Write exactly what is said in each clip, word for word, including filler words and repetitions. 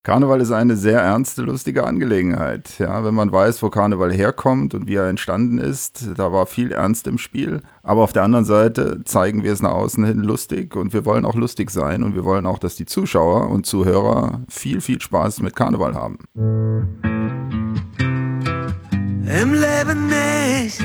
Karneval ist eine sehr ernste, lustige Angelegenheit. Ja, wenn man weiß, wo Karneval herkommt und wie er entstanden ist, da war viel Ernst im Spiel. Aber auf der anderen Seite zeigen wir es nach außen hin lustig und wir wollen auch lustig sein und wir wollen auch, dass die Zuschauer und Zuhörer viel, viel Spaß mit Karneval haben. Im Leben nicht.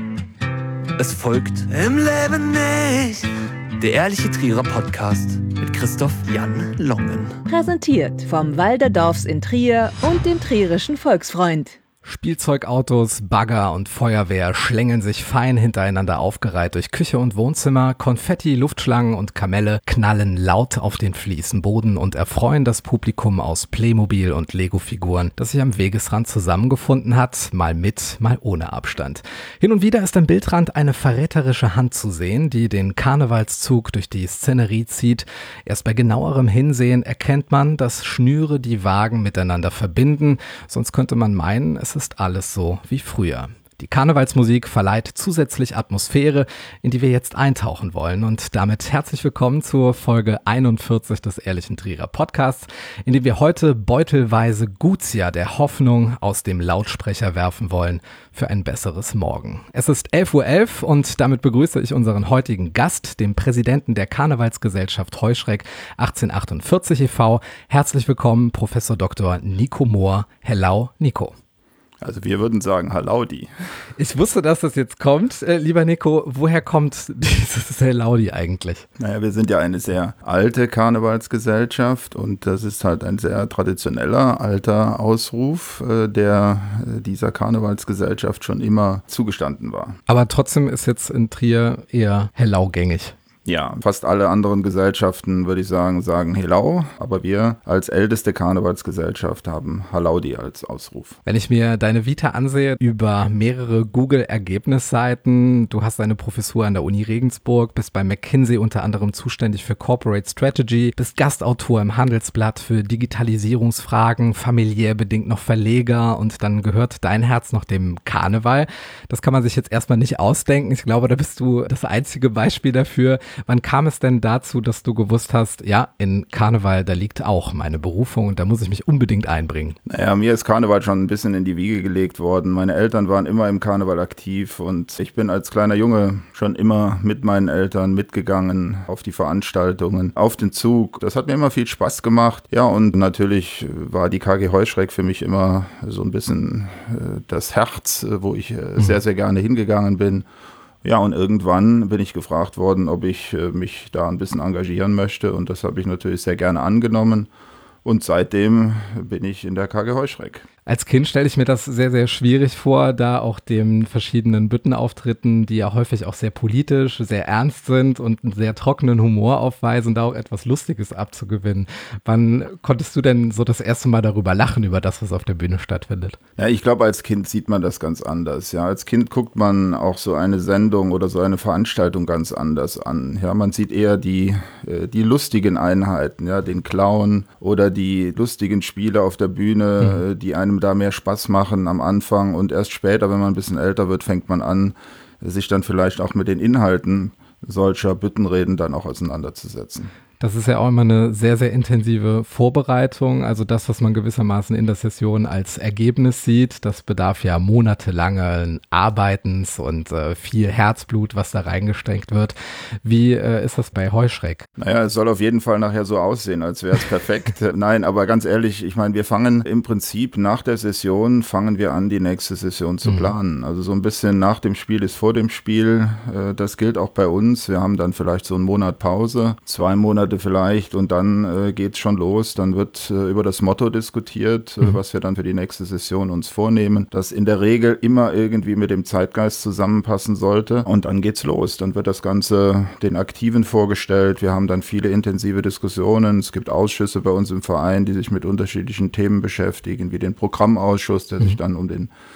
Es folgt Im Leben nicht. der Ehrliche Trierer Podcast mit Christoph Jan Longen. Präsentiert vom Walderdorfs in Trier und dem Trierischen Volksfreund. Spielzeugautos, Bagger und Feuerwehr schlängeln sich fein hintereinander aufgereiht durch Küche und Wohnzimmer, Konfetti, Luftschlangen und Kamelle knallen laut auf den Fliesenboden und erfreuen das Publikum aus Playmobil und Lego-Figuren, das sich am Wegesrand zusammengefunden hat, mal mit, mal ohne Abstand. Hin und wieder ist am Bildrand eine verräterische Hand zu sehen, die den Karnevalszug durch die Szenerie zieht. Erst bei genauerem Hinsehen erkennt man, dass Schnüre die Wagen miteinander verbinden, sonst könnte man meinen, es ist alles so wie früher. Die Karnevalsmusik verleiht zusätzlich Atmosphäre, in die wir jetzt eintauchen wollen. Und damit herzlich willkommen zur Folge einundvierzig des Ehrlichen Trierer Podcasts, in dem wir heute beutelweise Gutia der Hoffnung aus dem Lautsprecher werfen wollen für ein besseres Morgen. Es ist elf Uhr elf und damit begrüße ich unseren heutigen Gast, den Präsidenten der Karnevalsgesellschaft Heuschreck achtzehnhundertachtundvierzig e V Herzlich willkommen, Professor Doktor Nico Mohr. Hello, Nico. Also wir würden sagen, Hallaudi. Ich wusste, dass das jetzt kommt. Äh, lieber Nico, woher kommt dieses Hallaudi eigentlich? Naja, wir sind ja eine sehr alte Karnevalsgesellschaft und das ist halt ein sehr traditioneller, alter Ausruf, äh, der äh, dieser Karnevalsgesellschaft schon immer zugestanden war. Aber trotzdem ist jetzt in Trier eher Hellau gängig. Ja, fast alle anderen Gesellschaften, würde ich sagen, sagen Hellau, aber wir als älteste Karnevalsgesellschaft haben Hallaudi als Ausruf. Wenn ich mir deine Vita ansehe, über mehrere Google-Ergebnisseiten, du hast eine Professur an der Uni Regensburg, bist bei McKinsey unter anderem zuständig für Corporate Strategy, bist Gastautor im Handelsblatt für Digitalisierungsfragen, familiär bedingt noch Verleger und dann gehört dein Herz noch dem Karneval. Das kann man sich jetzt erstmal nicht ausdenken. Ich glaube, da bist du das einzige Beispiel dafür. Wann kam es denn dazu, dass du gewusst hast, ja, in Karneval, da liegt auch meine Berufung und da muss ich mich unbedingt einbringen? Naja, mir ist Karneval schon ein bisschen in die Wiege gelegt worden. Meine Eltern waren immer im Karneval aktiv und ich bin als kleiner Junge schon immer mit meinen Eltern mitgegangen auf die Veranstaltungen, auf den Zug. Das hat mir immer viel Spaß gemacht. Ja, und natürlich war die K G Heuschreck für mich immer so ein bisschen äh, das Herz, wo ich äh, sehr, sehr gerne hingegangen bin. Ja, und irgendwann bin ich gefragt worden, ob ich äh, mich da ein bisschen engagieren möchte und das habe ich natürlich sehr gerne angenommen und seitdem bin ich in der K G Heuschreck. Als Kind stelle ich mir das sehr, sehr schwierig vor, da auch den verschiedenen Büttenauftritten, die ja häufig auch sehr politisch, sehr ernst sind und einen sehr trockenen Humor aufweisen, da auch etwas Lustiges abzugewinnen. Wann konntest du denn so das erste Mal darüber lachen, über das, was auf der Bühne stattfindet? Ja, ich glaube, als Kind sieht man das ganz anders. Ja, als Kind guckt man auch so eine Sendung oder so eine Veranstaltung ganz anders an. Ja, man sieht eher die, äh, die lustigen Einheiten, ja, den Clown oder die lustigen Spiele auf der Bühne, mhm. die einem da mehr Spaß machen am Anfang und erst später, wenn man ein bisschen älter wird, fängt man an, sich dann vielleicht auch mit den Inhalten solcher Büttenreden dann auch auseinanderzusetzen. Das ist ja auch immer eine sehr, sehr intensive Vorbereitung. Also das, was man gewissermaßen in der Session als Ergebnis sieht, das bedarf ja monatelangen Arbeitens und äh, viel Herzblut, was da reingesteckt wird. Wie äh, ist das bei Heuschreck? Naja, es soll auf jeden Fall nachher so aussehen, als wäre es perfekt. Nein, aber ganz ehrlich, ich meine, wir fangen im Prinzip nach der Session, fangen wir an, die nächste Session zu planen. Mhm. Also so ein bisschen nach dem Spiel ist vor dem Spiel. Äh, das gilt auch bei uns. Wir haben dann vielleicht so einen Monat Pause, zwei Monate vielleicht und dann äh, geht's schon los. Dann wird äh, über das Motto diskutiert, äh, mhm. was wir dann für die nächste Session uns vornehmen, das in der Regel immer irgendwie mit dem Zeitgeist zusammenpassen sollte und dann geht's los. Dann wird das Ganze den Aktiven vorgestellt. Wir haben dann viele intensive Diskussionen. Es gibt Ausschüsse bei uns im Verein, die sich mit unterschiedlichen Themen beschäftigen, wie den Programmausschuss, der mhm. sich dann um den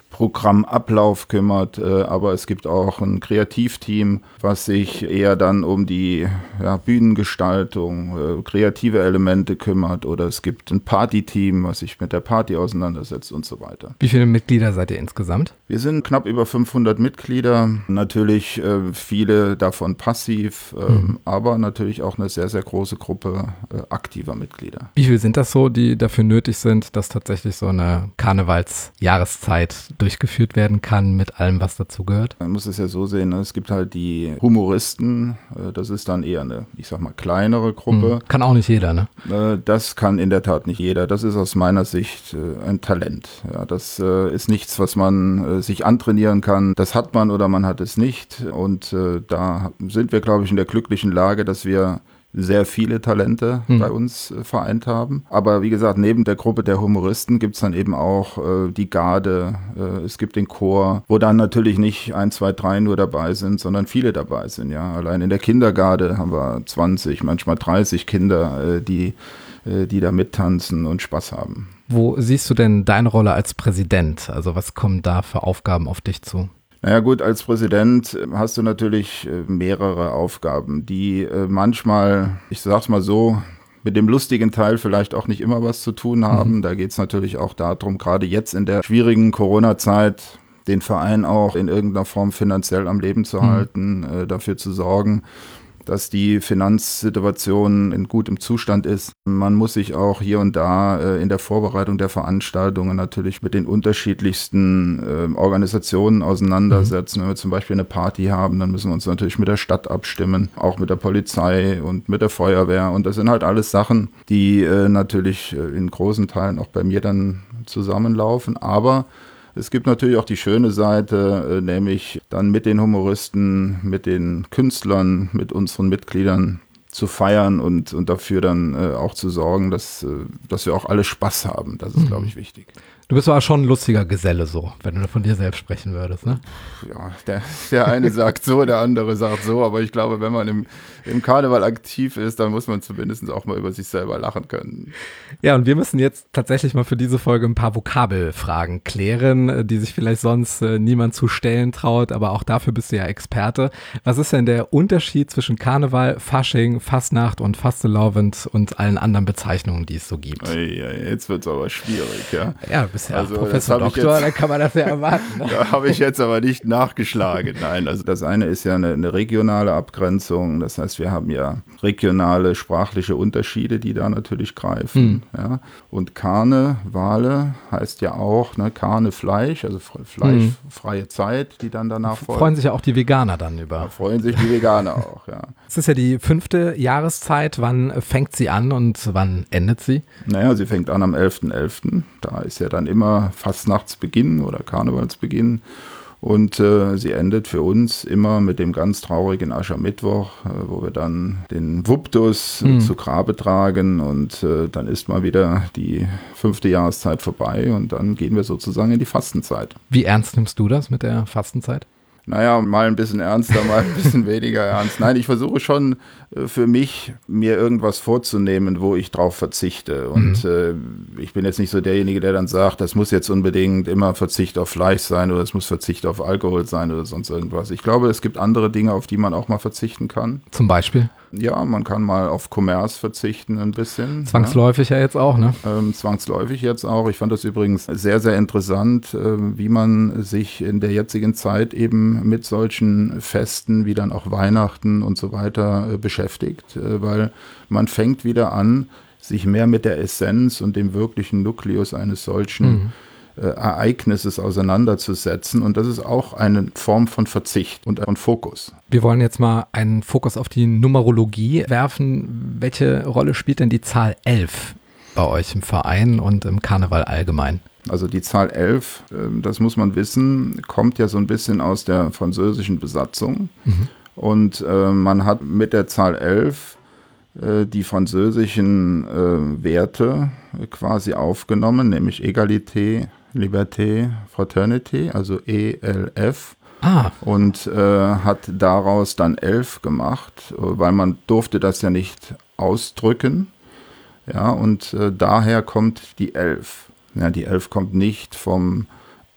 Programmablauf kümmert, äh, aber es gibt auch ein Kreativteam, was sich eher dann um die ja, Bühnengestaltung, äh, kreative Elemente kümmert, oder es gibt ein Partyteam, was sich mit der Party auseinandersetzt und so weiter. Wie viele Mitglieder seid ihr insgesamt? Wir sind knapp über fünfhundert Mitglieder, natürlich äh, viele davon passiv, äh, mhm. aber natürlich auch eine sehr, sehr große Gruppe äh, aktiver Mitglieder. Wie viele sind das so, die dafür nötig sind, dass tatsächlich so eine Karnevalsjahreszeit durchgeführt werden kann mit allem, was dazugehört? Man muss es ja so sehen, ne? Es gibt halt die Humoristen, äh, das ist dann eher eine, ich sag mal, kleinere Gruppe. Mhm. Kann auch nicht jeder, ne? Äh, das kann in der Tat nicht jeder. Das ist aus meiner Sicht äh, ein Talent. Ja, das äh, ist nichts, was man äh, sich antrainieren kann. Das hat man oder man hat es nicht. Und äh, da sind wir, glaube ich, in der glücklichen Lage, dass wir sehr viele Talente hm. bei uns äh, vereint haben. Aber wie gesagt, neben der Gruppe der Humoristen gibt es dann eben auch äh, die Garde, äh, es gibt den Chor, wo dann natürlich nicht ein, zwei, drei nur dabei sind, sondern viele dabei sind. Ja, allein in der Kindergarde haben wir zwanzig, manchmal dreißig Kinder, äh, die, äh, die da mittanzen und Spaß haben. Wo siehst du denn deine Rolle als Präsident? Also was kommen da für Aufgaben auf dich zu? Naja gut, als Präsident hast du natürlich mehrere Aufgaben, die manchmal, ich sag's mal so, mit dem lustigen Teil vielleicht auch nicht immer was zu tun haben. Mhm. Da geht's natürlich auch darum, gerade jetzt in der schwierigen Corona-Zeit, den Verein auch in irgendeiner Form finanziell am Leben zu mhm. halten, äh, dafür zu sorgen, dass die Finanzsituation in gutem Zustand ist. Man muss sich auch hier und da äh, in der Vorbereitung der Veranstaltungen natürlich mit den unterschiedlichsten äh, Organisationen auseinandersetzen. Mhm. Wenn wir zum Beispiel eine Party haben, dann müssen wir uns natürlich mit der Stadt abstimmen, auch mit der Polizei und mit der Feuerwehr. Und das sind halt alles Sachen, die äh, natürlich äh, in großen Teilen auch bei mir dann zusammenlaufen. Aber es gibt natürlich auch die schöne Seite, äh, nämlich dann mit den Humoristen, mit den Künstlern, mit unseren Mitgliedern zu feiern und, und dafür dann äh, auch zu sorgen, dass, äh, dass wir auch alle Spaß haben. Das ist, mhm. glaube ich, wichtig. Du bist aber schon ein lustiger Geselle so, wenn du von dir selbst sprechen würdest, ne? Ja, der, der eine sagt so, der andere sagt so, aber ich glaube, wenn man im, im Karneval aktiv ist, dann muss man zumindest auch mal über sich selber lachen können. Ja, und wir müssen jetzt tatsächlich mal für diese Folge ein paar Vokabelfragen klären, die sich vielleicht sonst äh, niemand zu stellen traut, aber auch dafür bist du ja Experte. Was ist denn der Unterschied zwischen Karneval, Fasching, Fastnacht und Fastelavend und allen anderen Bezeichnungen, die es so gibt? Ja, jetzt wird's aber schwierig, ja. Ja, ja also, Professor Doktor, dann kann man das ja erwarten. Ne? Da habe ich jetzt aber nicht nachgeschlagen. Nein, also das eine ist ja eine, eine regionale Abgrenzung. Das heißt, wir haben ja regionale sprachliche Unterschiede, die da natürlich greifen. Hm. Ja. Und Karnevale heißt ja auch, ne, Karne Fleisch, also fleischfreie hm. Zeit, die dann danach folgt. Freuen sich ja auch die Veganer dann über. Da freuen sich die Veganer auch, ja. Es ist ja die fünfte Jahreszeit. Wann fängt sie an und wann endet sie? Naja, sie fängt an am elften elften Da ist ja dann immer Fastnachtsbeginn oder Karnevalsbeginn und äh, sie endet für uns immer mit dem ganz traurigen Aschermittwoch, äh, wo wir dann den Wuptus mhm. zu Grabe tragen und äh, dann ist mal wieder die fünfte Jahreszeit vorbei und dann gehen wir sozusagen in die Fastenzeit. Wie ernst nimmst du das mit der Fastenzeit? Naja, mal ein bisschen ernster, mal ein bisschen weniger ernst. Nein, ich versuche schon äh, für mich, mir irgendwas vorzunehmen, wo ich drauf verzichte. Und mhm. äh, ich bin jetzt nicht so derjenige, der dann sagt, das muss jetzt unbedingt immer Verzicht auf Fleisch sein oder es muss Verzicht auf Alkohol sein oder sonst irgendwas. Ich glaube, es gibt andere Dinge, auf die man auch mal verzichten kann. Zum Beispiel? Ja, man kann mal auf Kommerz verzichten ein bisschen. Zwangsläufig ja, ja jetzt auch, ne? Ähm, zwangsläufig jetzt auch. Ich fand das übrigens sehr, sehr interessant, äh, wie man sich in der jetzigen Zeit eben mit solchen Festen wie dann auch Weihnachten und so weiter äh, beschäftigt, äh, weil man fängt wieder an, sich mehr mit der Essenz und dem wirklichen Nukleus eines solchen mhm. Ereignisses auseinanderzusetzen und das ist auch eine Form von Verzicht und von Fokus. Wir wollen jetzt mal einen Fokus auf die Numerologie werfen. Welche Rolle spielt denn die Zahl elf bei euch im Verein und im Karneval allgemein? Also die Zahl elf, das muss man wissen, kommt ja so ein bisschen aus der französischen Besatzung mhm. und äh, man hat mit der Zahl elf äh, die französischen äh, Werte quasi aufgenommen, nämlich Egalité, Liberté, Fraternité, also E L F. Ah. Und äh, hat daraus dann elf gemacht, weil man durfte das ja nicht ausdrücken. Ja, und äh, daher kommt die elf. Ja, die elf kommt nicht vom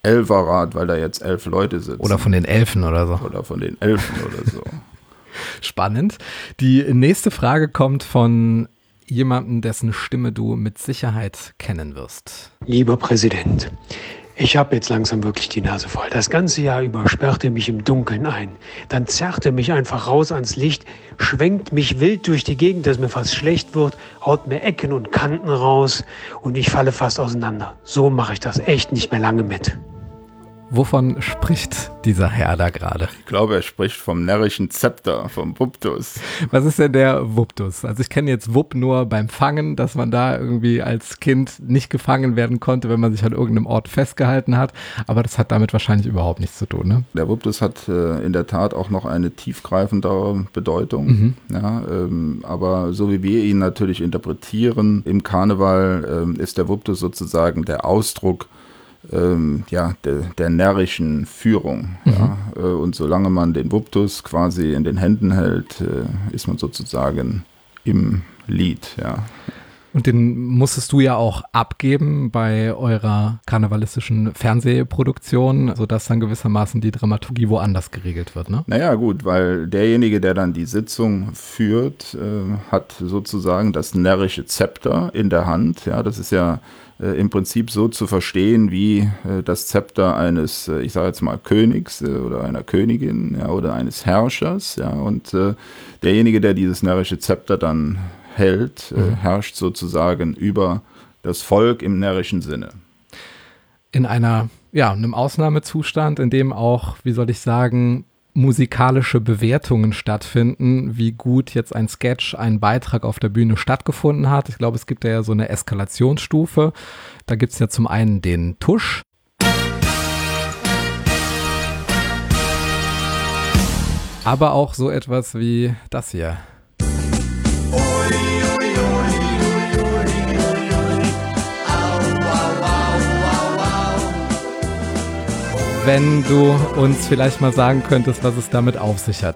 Elferrat, weil da jetzt elf Leute sitzen. Oder von den Elfen oder so. Oder von den Elfen oder so. Spannend. Die nächste Frage kommt von jemandem, dessen Stimme du mit Sicherheit kennen wirst. Lieber Präsident, ich habe jetzt langsam wirklich die Nase voll. Das ganze Jahr über sperrt er mich im Dunkeln ein. Dann zerrt er mich einfach raus ans Licht, schwenkt mich wild durch die Gegend, dass mir fast schlecht wird, haut mir Ecken und Kanten raus und ich falle fast auseinander. So mache ich das echt nicht mehr lange mit. Wovon spricht dieser Herr da gerade? Ich glaube, er spricht vom närrischen Zepter, vom Wuptus. Was ist denn der Wuptus? Also ich kenne jetzt Wupp nur beim Fangen, dass man da irgendwie als Kind nicht gefangen werden konnte, wenn man sich an irgendeinem Ort festgehalten hat. Aber das hat damit wahrscheinlich überhaupt nichts zu tun, ne? Der Wuptus hat äh, in der Tat auch noch eine tiefgreifendere Bedeutung. Mhm. Ja, ähm, aber so wie wir ihn natürlich interpretieren, im Karneval ähm, ist der Wuptus sozusagen der Ausdruck Ähm, ja, der, der närrischen Führung. Mhm. Ja. Äh, und solange man den Wuptus quasi in den Händen hält, äh, ist man sozusagen im Lied. Ja. Und den musstest du ja auch abgeben bei eurer karnevalistischen Fernsehproduktion, sodass dann gewissermaßen die Dramaturgie woanders geregelt wird, ne? Naja, gut, weil derjenige, der dann die Sitzung führt, äh, hat sozusagen das närrische Zepter in der Hand. Ja, das ist ja äh, im Prinzip so zu verstehen wie äh, das Zepter eines, äh, ich sage jetzt mal, Königs äh, oder einer Königin, ja, oder eines Herrschers. Ja, und äh, derjenige, der dieses närrische Zepter dann hält, äh, mhm. herrscht sozusagen über das Volk im närrischen Sinne. In einer, ja, einem Ausnahmezustand, in dem auch, wie soll ich sagen, musikalische Bewertungen stattfinden, wie gut jetzt ein Sketch, ein Beitrag auf der Bühne stattgefunden hat. Ich glaube, es gibt ja so eine Eskalationsstufe. Da gibt es ja zum einen den Tusch. Aber auch so etwas wie das hier. Wenn du uns vielleicht mal sagen könntest, was es damit auf sich hat.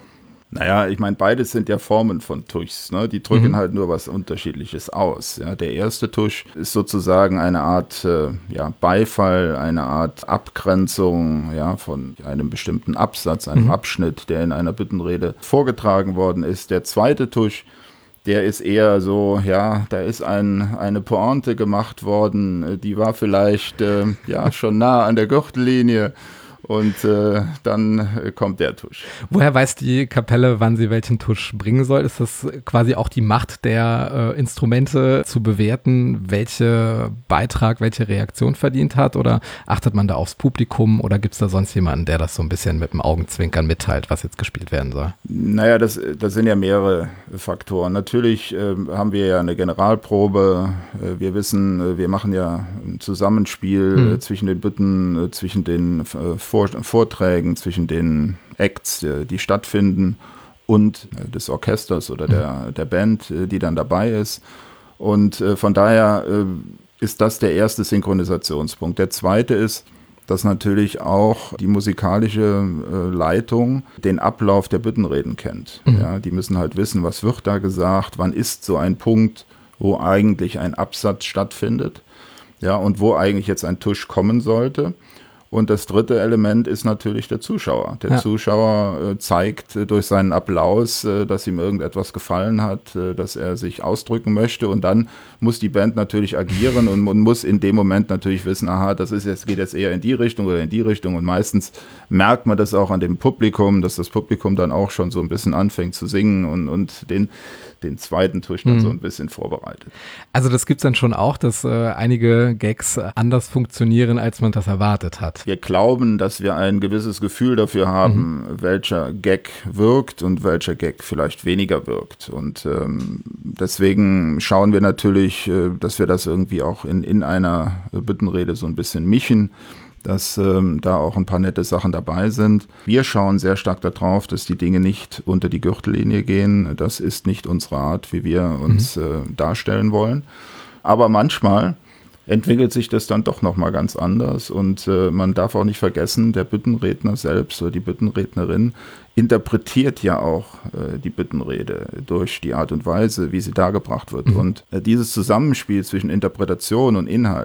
Naja, ich meine, beides sind ja Formen von Tuschs, ne? Die drücken mhm. halt nur was Unterschiedliches aus. Ja? Der erste Tusch ist sozusagen eine Art äh, ja, Beifall, eine Art Abgrenzung, ja, von einem bestimmten Absatz, einem mhm. Abschnitt, der in einer Büttenrede vorgetragen worden ist. Der zweite Tusch, der ist eher so, ja, da ist ein, eine Pointe gemacht worden, die war vielleicht äh, ja schon nah an der Gürtellinie. Und äh, dann äh, kommt der Tusch. Woher weiß die Kapelle, wann sie welchen Tusch bringen soll? Ist das quasi auch die Macht der äh, Instrumente zu bewerten, welcher Beitrag, welche Reaktion verdient hat? Oder achtet man da aufs Publikum? Oder gibt es da sonst jemanden, der das so ein bisschen mit dem Augenzwinkern mitteilt, was jetzt gespielt werden soll? Naja, das, das sind ja mehrere Faktoren. Natürlich äh, haben wir ja eine Generalprobe. Äh, wir wissen, äh, wir machen ja ein Zusammenspiel hm. äh, zwischen den Bütten, äh, zwischen den äh, Vor- Vorträgen, zwischen den Acts, die stattfinden, und des Orchesters oder der, der Band, die dann dabei ist. Und von daher ist das der erste Synchronisationspunkt. Der zweite ist, dass natürlich auch die musikalische Leitung den Ablauf der Büttenreden kennt. Mhm. Ja, die müssen halt wissen, was wird da gesagt, wann ist so ein Punkt, wo eigentlich ein Absatz stattfindet, ja, und wo eigentlich jetzt ein Tusch kommen sollte. Und das dritte Element ist natürlich der Zuschauer. Der ja. Zuschauer äh, zeigt äh, durch seinen Applaus, äh, dass ihm irgendetwas gefallen hat, äh, dass er sich ausdrücken möchte. Und dann muss die Band natürlich agieren und man muss in dem Moment natürlich wissen, aha, das ist jetzt, geht jetzt eher in die Richtung oder in die Richtung. Und meistens merkt man das auch an dem Publikum, dass das Publikum dann auch schon so ein bisschen anfängt zu singen und, und den, den zweiten Tusch dann mhm. so ein bisschen vorbereitet. Also das gibt's dann schon auch, dass äh, einige Gags anders funktionieren, als man das erwartet hat. Wir glauben, dass wir ein gewisses Gefühl dafür haben, mhm. welcher Gag wirkt und welcher Gag vielleicht weniger wirkt. Und ähm, deswegen schauen wir natürlich, äh, dass wir das irgendwie auch in, in einer Büttenrede so ein bisschen mischen, dass ähm, da auch ein paar nette Sachen dabei sind. Wir schauen sehr stark darauf, dass die Dinge nicht unter die Gürtellinie gehen. Das ist nicht unsere Art, wie wir uns mhm. äh, darstellen wollen. Aber manchmal entwickelt sich das dann doch nochmal ganz anders und äh, man darf auch nicht vergessen, der Büttenredner selbst oder die Büttenrednerin interpretiert ja auch äh, die Büttenrede durch die Art und Weise, wie sie dargebracht wird. Mhm. Und äh, dieses Zusammenspiel zwischen Interpretation und Inhalt,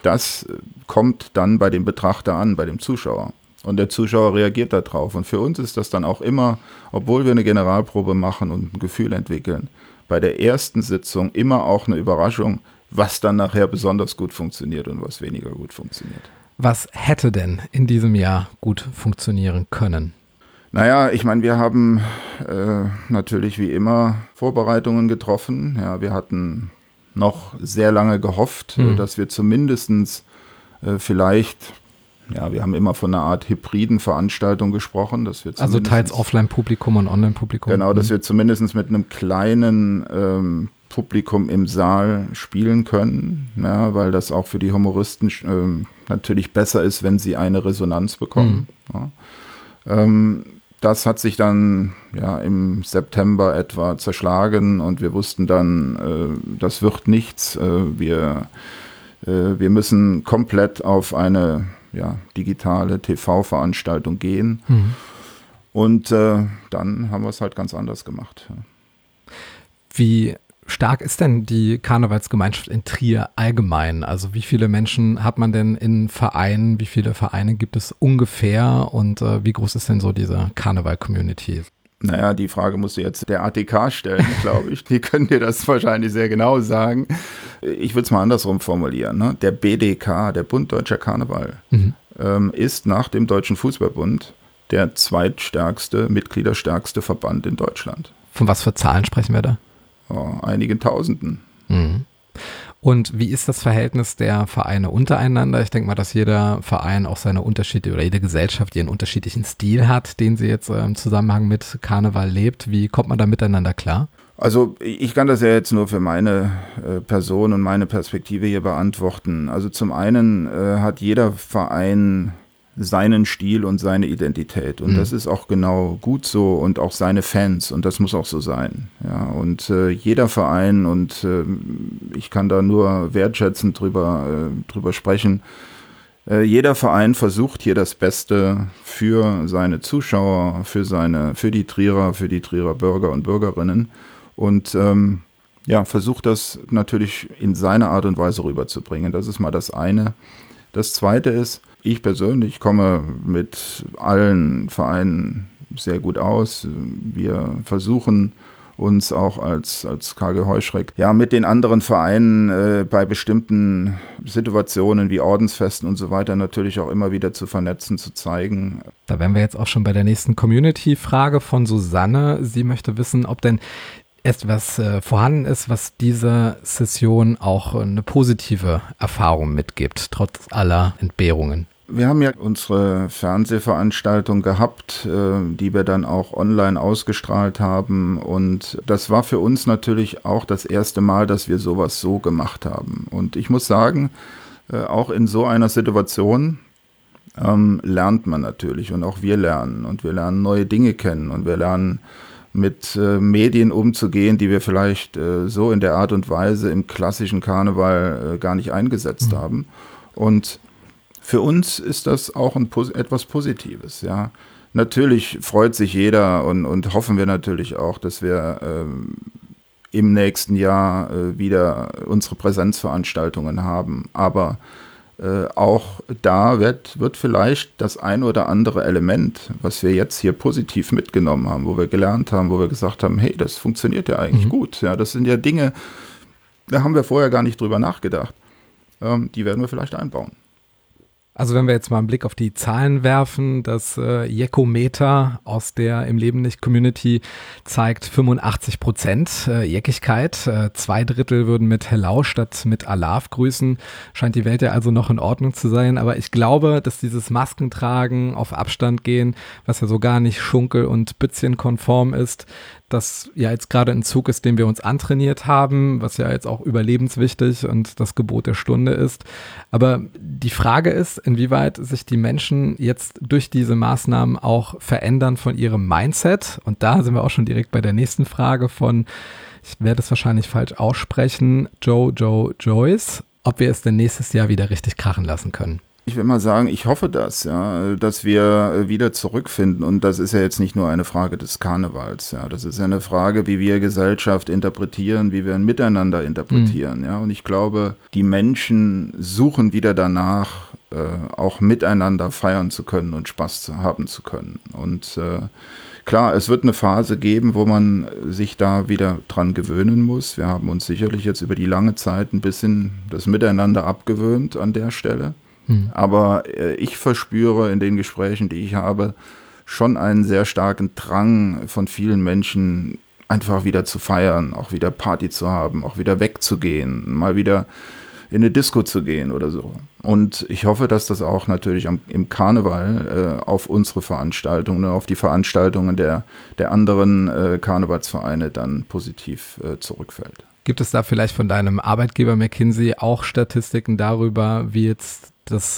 das kommt dann bei dem Betrachter an, bei dem Zuschauer. Und der Zuschauer reagiert darauf. Und für uns ist das dann auch immer, obwohl wir eine Generalprobe machen und ein Gefühl entwickeln, bei der ersten Sitzung immer auch eine Überraschung, was dann nachher besonders gut funktioniert und was weniger gut funktioniert. Was hätte denn in diesem Jahr gut funktionieren können? Naja, ich meine, wir haben äh, natürlich wie immer Vorbereitungen getroffen. Ja, wir hatten noch sehr lange gehofft, mhm. dass wir zumindestens äh, vielleicht... Ja, wir haben immer von einer Art hybriden Veranstaltung gesprochen. Dass wir also teils Offline-Publikum und Online-Publikum. Genau, dass wir zumindest mit einem kleinen ähm, Publikum im Saal spielen können, ja, weil das auch für die Humoristen ähm, natürlich besser ist, wenn sie eine Resonanz bekommen. Mhm. Ja. Ähm, das hat sich dann ja, im September etwa zerschlagen und wir wussten dann, äh, das wird nichts. Äh, wir, äh, wir müssen komplett auf eine ja, digitale T V-Veranstaltung gehen. Mhm. Und äh, dann haben wir es halt ganz anders gemacht. Wie stark ist denn die Karnevalsgemeinschaft in Trier allgemein? Also wie viele Menschen hat man denn in Vereinen? Wie viele Vereine gibt es ungefähr? Und äh, wie groß ist denn so diese Karneval-Community? Naja, die Frage musst du jetzt der A T K stellen, glaube ich. Die können dir das wahrscheinlich sehr genau sagen. Ich würde es mal andersrum formulieren. Ne? Der B D K, der Bund Deutscher Karneval, mhm. ähm, ist nach dem Deutschen Fußballbund der zweitstärkste, mitgliederstärkste Verband in Deutschland. Von was für Zahlen sprechen wir da? Oh, einigen Tausenden. Mhm. Und wie ist das Verhältnis der Vereine untereinander? Ich denke mal, dass jeder Verein auch seine Unterschiede oder jede Gesellschaft ihren unterschiedlichen Stil hat, den sie jetzt äh, im Zusammenhang mit Karneval lebt. Wie kommt man da miteinander klar? Also ich kann das ja jetzt nur für meine äh, Person und meine Perspektive hier beantworten. Also zum einen äh, hat jeder Verein seinen Stil und seine Identität und mhm. das ist auch genau gut so und auch seine Fans und das muss auch so sein. Ja, und äh, jeder Verein und äh, ich kann da nur wertschätzend drüber, äh, drüber sprechen, äh, jeder Verein versucht hier das Beste für seine Zuschauer, für seine, für die Trierer, für die Trierer Bürger und Bürgerinnen und ähm, ja, versucht das natürlich in seiner Art und Weise rüberzubringen. Das ist mal das eine. Das zweite ist, ich persönlich komme mit allen Vereinen sehr gut aus. Wir versuchen uns auch als, als K G Heuschreck ja, mit den anderen Vereinen äh, bei bestimmten Situationen wie Ordensfesten und so weiter natürlich auch immer wieder zu vernetzen, zu zeigen. Da wären wir jetzt auch schon bei der nächsten Community-Frage von Susanne. Sie möchte wissen, ob denn etwas äh, vorhanden ist, was diese Session auch eine positive Erfahrung mitgibt, trotz aller Entbehrungen. Wir haben ja unsere Fernsehveranstaltung gehabt, äh, die wir dann auch online ausgestrahlt haben und das war für uns natürlich auch das erste Mal, dass wir sowas so gemacht haben. Und ich muss sagen, äh, auch in so einer Situation ähm, lernt man natürlich und auch wir lernen und wir lernen neue Dinge kennen und wir lernen mit äh, Medien umzugehen, die wir vielleicht äh, so in der Art und Weise im klassischen Karneval äh, gar nicht eingesetzt mhm. haben. Und für uns ist das auch ein, etwas Positives. Ja. Natürlich freut sich jeder und, und hoffen wir natürlich auch, dass wir ähm, im nächsten Jahr äh, wieder unsere Präsenzveranstaltungen haben. Aber äh, auch da wird, wird vielleicht das ein oder andere Element, was wir jetzt hier positiv mitgenommen haben, wo wir gelernt haben, wo wir gesagt haben, hey, das funktioniert ja eigentlich mhm. gut. Ja, das sind ja Dinge, da haben wir vorher gar nicht drüber nachgedacht. Ähm, die werden wir vielleicht einbauen. Also wenn wir jetzt mal einen Blick auf die Zahlen werfen, das äh, Jeckometer aus der Im Leben nicht Community zeigt fünfundachtzig Prozent äh, Jeckigkeit. Äh, zwei Drittel würden mit Hello statt mit Alav grüßen. Scheint die Welt ja also noch in Ordnung zu sein. Aber ich glaube, dass dieses Maskentragen, auf Abstand gehen, was ja so gar nicht schunkel- und bützchenkonform ist, das ja jetzt gerade ein Zug ist, den wir uns antrainiert haben, was ja jetzt auch überlebenswichtig und das Gebot der Stunde ist. Aber die Frage ist, inwieweit sich die Menschen jetzt durch diese Maßnahmen auch verändern von ihrem Mindset. Und da sind wir auch schon direkt bei der nächsten Frage von, ich werde es wahrscheinlich falsch aussprechen, Joe Joe Joyce, ob wir es denn nächstes Jahr wieder richtig krachen lassen können. Ich will mal sagen, ich hoffe das, ja, dass wir wieder zurückfinden. Und das ist ja jetzt nicht nur eine Frage des Karnevals, ja. Das ist ja eine Frage, wie wir Gesellschaft interpretieren, wie wir ein Miteinander interpretieren, mhm. ja. Und ich glaube, die Menschen suchen wieder danach, äh, auch miteinander feiern zu können und Spaß zu haben zu können. Und äh, klar, es wird eine Phase geben, wo man sich da wieder dran gewöhnen muss. Wir haben uns sicherlich jetzt über die lange Zeit ein bisschen das Miteinander abgewöhnt an der Stelle. Hm. Aber äh, ich verspüre in den Gesprächen, die ich habe, schon einen sehr starken Drang von vielen Menschen, einfach wieder zu feiern, auch wieder Party zu haben, auch wieder wegzugehen, mal wieder in eine Disco zu gehen oder so. Und ich hoffe, dass das auch natürlich am, im Karneval äh, auf unsere Veranstaltungen, auf die Veranstaltungen der, der anderen äh, Karnevalsvereine dann positiv äh, zurückfällt. Gibt es da vielleicht von deinem Arbeitgeber McKinsey auch Statistiken darüber, wie jetzt das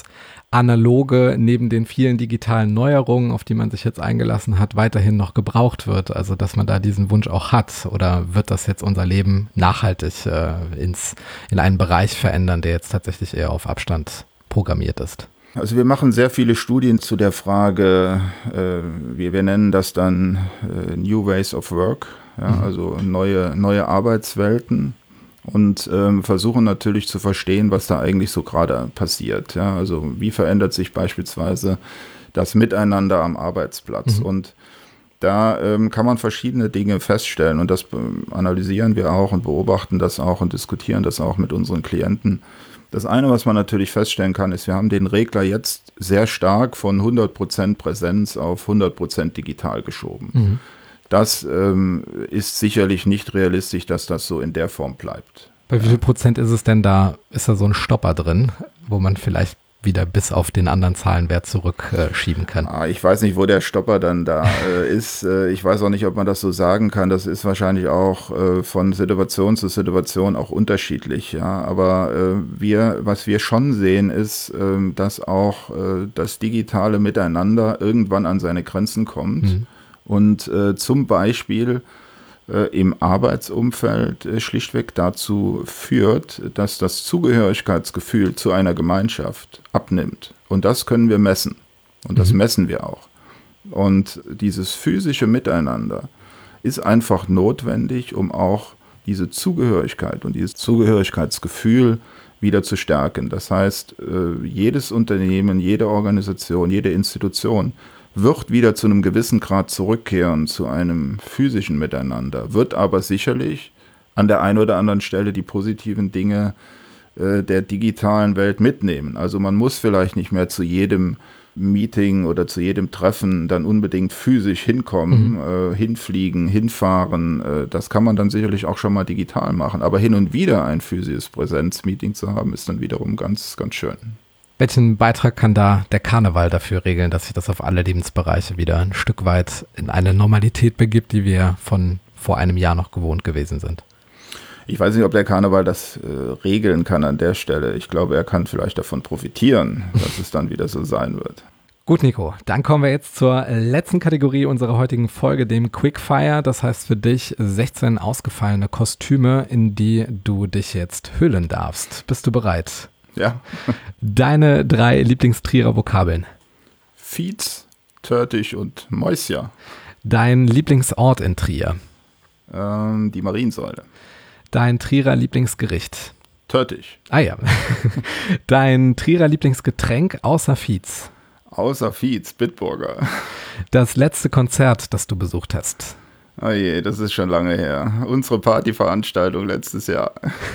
Analoge neben den vielen digitalen Neuerungen, auf die man sich jetzt eingelassen hat, weiterhin noch gebraucht wird? Also dass man da diesen Wunsch auch hat? Oder wird das jetzt unser Leben nachhaltig äh, ins, in einen Bereich verändern, der jetzt tatsächlich eher auf Abstand programmiert ist? Also wir machen sehr viele Studien zu der Frage, äh, wir, wir nennen das dann äh, New Ways of Work, ja, mhm. also neue, neue Arbeitswelten. Und ähm, versuchen natürlich zu verstehen, was da eigentlich so gerade passiert. Ja? Also wie verändert sich beispielsweise das Miteinander am Arbeitsplatz? Mhm. Und da ähm, kann man verschiedene Dinge feststellen und das äh, analysieren wir auch und beobachten das auch und diskutieren das auch mit unseren Klienten. Das eine, was man natürlich feststellen kann, ist, wir haben den Regler jetzt sehr stark von hundert Prozent Präsenz auf hundert Prozent digital geschoben. Mhm. Das ähm, ist sicherlich nicht realistisch, dass das so in der Form bleibt. Bei wie viel Prozent ist es denn da, ist da so ein Stopper drin, wo man vielleicht wieder bis auf den anderen Zahlenwert zurückschieben äh, kann? Ah, ich weiß nicht, wo der Stopper dann da äh, ist. Äh, ich weiß auch nicht, ob man das so sagen kann. Das ist wahrscheinlich auch äh, von Situation zu Situation auch unterschiedlich. Ja? Aber äh, wir, was wir schon sehen, ist, äh, dass auch äh, das digitale Miteinander irgendwann an seine Grenzen kommt. Mhm. Und äh, zum Beispiel äh, im Arbeitsumfeld äh, schlichtweg dazu führt, dass das Zugehörigkeitsgefühl zu einer Gemeinschaft abnimmt. Und das können wir messen. Und das mhm. messen wir auch. Und dieses physische Miteinander ist einfach notwendig, um auch diese Zugehörigkeit und dieses Zugehörigkeitsgefühl wieder zu stärken. Das heißt, äh, jedes Unternehmen, jede Organisation, jede Institution wird wieder zu einem gewissen Grad zurückkehren zu einem physischen Miteinander, wird aber sicherlich an der einen oder anderen Stelle die positiven Dinge äh, der digitalen Welt mitnehmen. Also man muss vielleicht nicht mehr zu jedem Meeting oder zu jedem Treffen dann unbedingt physisch hinkommen, mhm. äh, hinfliegen, hinfahren. Äh, das kann man dann sicherlich auch schon mal digital machen. Aber hin und wieder ein physisches Präsenzmeeting zu haben, ist dann wiederum ganz, ganz schön. Welchen Beitrag kann da der Karneval dafür regeln, dass sich das auf alle Lebensbereiche wieder ein Stück weit in eine Normalität begibt, die wir von vor einem Jahr noch gewohnt gewesen sind? Ich weiß nicht, ob der Karneval das äh, regeln kann an der Stelle. Ich glaube, er kann vielleicht davon profitieren, dass es dann wieder so sein wird. Gut, Nico, dann kommen wir jetzt zur letzten Kategorie unserer heutigen Folge, dem Quickfire. Das heißt für dich sechzehn ausgefallene Kostüme, in die du dich jetzt hüllen darfst. Bist du bereit? Ja. Deine drei Lieblingstrierer Vokabeln? Fietz, Törtig und Mäusja. Dein Lieblingsort in Trier? Ähm, die Mariensäule. Dein Trierer Lieblingsgericht? Törtig. Ah ja. Dein Trierer Lieblingsgetränk außer Fietz? Außer Fietz, Bitburger. Das letzte Konzert, das du besucht hast? Oh je, das ist schon lange her. Unsere Partyveranstaltung letztes Jahr.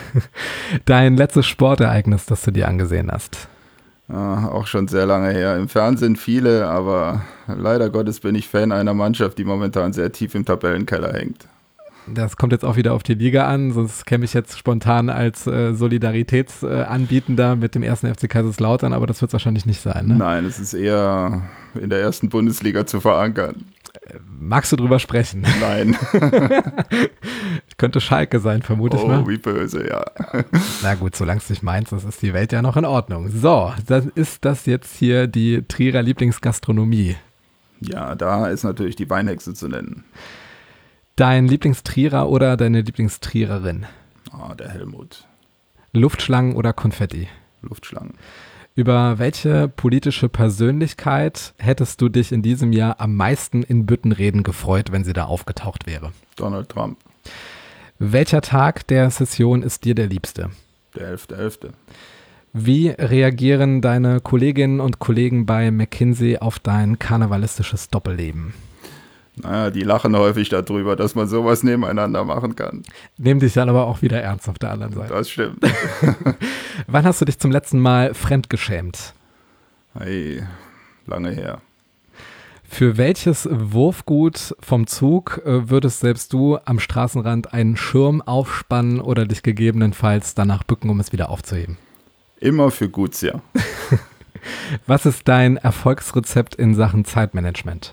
Dein letztes Sportereignis, das du dir angesehen hast? Ah, auch schon sehr lange her. Im Fernsehen viele, aber leider Gottes bin ich Fan einer Mannschaft, die momentan sehr tief im Tabellenkeller hängt. Das kommt jetzt auch wieder auf die Liga an, sonst käme ich jetzt spontan als äh, Solidaritätsanbietender äh, mit dem ersten F C Kaiserslautern, aber das wird es wahrscheinlich nicht sein, ne? Nein, es ist eher in der ersten Bundesliga zu verankern. Magst du drüber sprechen? Nein. Könnte Schalke sein, vermute ich mal. Oh, wie böse, ja. Na gut, solange es nicht meinst, das ist die Welt ja noch in Ordnung. So, dann ist das jetzt hier die Trierer Lieblingsgastronomie. Ja, da ist natürlich die Weinhexe zu nennen. Dein Lieblingstrierer oder deine Lieblingstriererin? Ah, der Helmut. Luftschlangen oder Konfetti? Luftschlangen. Über welche politische Persönlichkeit hättest du dich in diesem Jahr am meisten in Büttenreden gefreut, wenn sie da aufgetaucht wäre? Donald Trump. Welcher Tag der Session ist dir der liebste? Der elfte elfte Wie reagieren deine Kolleginnen und Kollegen bei McKinsey auf dein karnevalistisches Doppelleben? Naja, die lachen häufig darüber, dass man sowas nebeneinander machen kann. Nehmen dich dann aber auch wieder ernst auf der anderen Seite. Das stimmt. Wann hast du dich zum letzten Mal fremdgeschämt? Hey, lange her. Für welches Wurfgut vom Zug äh, würdest selbst du am Straßenrand einen Schirm aufspannen oder dich gegebenenfalls danach bücken, um es wieder aufzuheben? Immer für Gutsja. Was ist dein Erfolgsrezept in Sachen Zeitmanagement?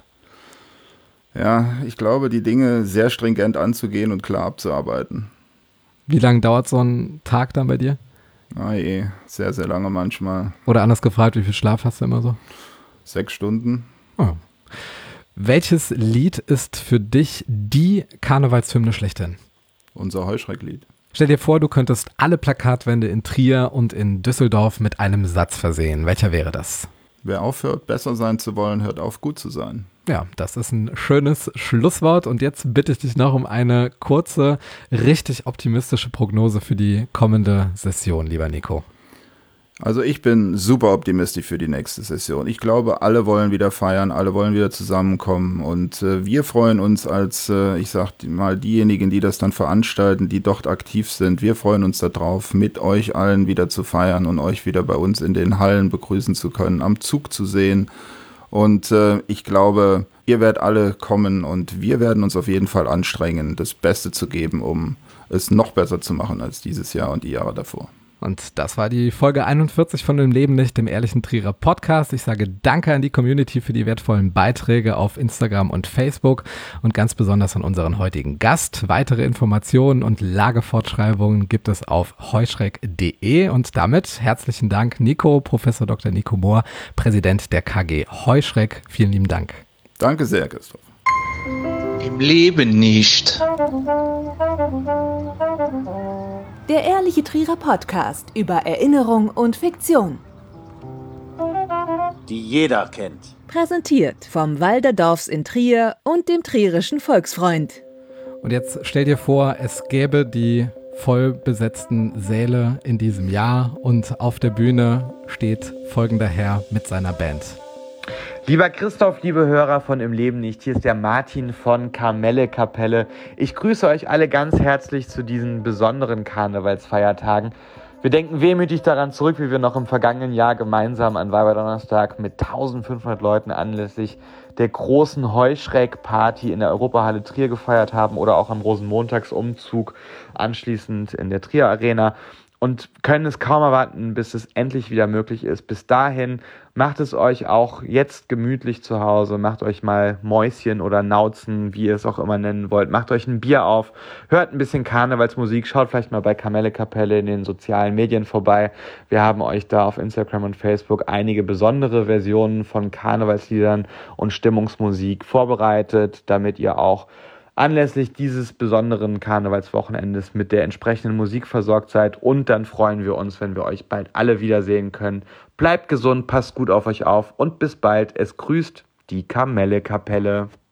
Ja, ich glaube, die Dinge sehr stringent anzugehen und klar abzuarbeiten. Wie lange dauert so ein Tag dann bei dir? Ah je, sehr, sehr lange manchmal. Oder anders gefragt, wie viel Schlaf hast du immer so? Sechs Stunden. Oh. Welches Lied ist für dich die Karnevalshymne schlechthin? Unser Heuschrecklied. Stell dir vor, du könntest alle Plakatwände in Trier und in Düsseldorf mit einem Satz versehen. Welcher wäre das? Wer aufhört, besser sein zu wollen, hört auf, gut zu sein. Ja, das ist ein schönes Schlusswort und jetzt bitte ich dich noch um eine kurze, richtig optimistische Prognose für die kommende Session, lieber Nico. Also ich bin super optimistisch für die nächste Session. Ich glaube, alle wollen wieder feiern, alle wollen wieder zusammenkommen und äh, wir freuen uns als, äh, ich sag mal, diejenigen, die das dann veranstalten, die dort aktiv sind, wir freuen uns darauf, mit euch allen wieder zu feiern und euch wieder bei uns in den Hallen begrüßen zu können, am Zug zu sehen. Und äh, ich glaube, ihr werdet alle kommen und wir werden uns auf jeden Fall anstrengen, das Beste zu geben, um es noch besser zu machen als dieses Jahr und die Jahre davor. Und das war die Folge einundvierzig von Im Leben nicht, dem ehrlichen Trierer Podcast. Ich sage Danke an die Community für die wertvollen Beiträge auf Instagram und Facebook und ganz besonders an unseren heutigen Gast. Weitere Informationen und Lagefortschreibungen gibt es auf heuschreck punkt de und damit herzlichen Dank Nico, Professor Doktor Nico Mohr, Präsident der K G Heuschreck. Vielen lieben Dank. Danke sehr, Christoph. Im Leben nicht. Der ehrliche Trierer Podcast über Erinnerung und Fiktion. Die jeder kennt. Präsentiert vom Walderdorfs in Trier und dem Trierischen Volksfreund. Und jetzt stell dir vor, es gäbe die voll besetzten Säle in diesem Jahr und auf der Bühne steht folgender Herr mit seiner Band. Lieber Christoph, liebe Hörer von Im Leben nicht, hier ist der Martin von Kamelle Kapelle. Ich grüße euch alle ganz herzlich zu diesen besonderen Karnevalsfeiertagen. Wir denken wehmütig daran zurück, wie wir noch im vergangenen Jahr gemeinsam an Weihwaserdonnerstag mit eintausendfünfhundert Leuten anlässlich der großen Heuschreck-Party in der Europahalle Trier gefeiert haben oder auch am Rosenmontagsumzug anschließend in der Trier Arena. Und können es kaum erwarten, bis es endlich wieder möglich ist. Bis dahin macht es euch auch jetzt gemütlich zu Hause. Macht euch mal Mäuschen oder Nauzen, wie ihr es auch immer nennen wollt. Macht euch ein Bier auf, hört ein bisschen Karnevalsmusik, schaut vielleicht mal bei Kamelle Kapelle in den sozialen Medien vorbei. Wir haben euch da auf Instagram und Facebook einige besondere Versionen von Karnevalsliedern und Stimmungsmusik vorbereitet, damit ihr auch anlässlich dieses besonderen Karnevalswochenendes mit der entsprechenden Musik versorgt seid. Und dann freuen wir uns, wenn wir euch bald alle wiedersehen können. Bleibt gesund, passt gut auf euch auf und bis bald. Es grüßt die Kamelle Kapelle.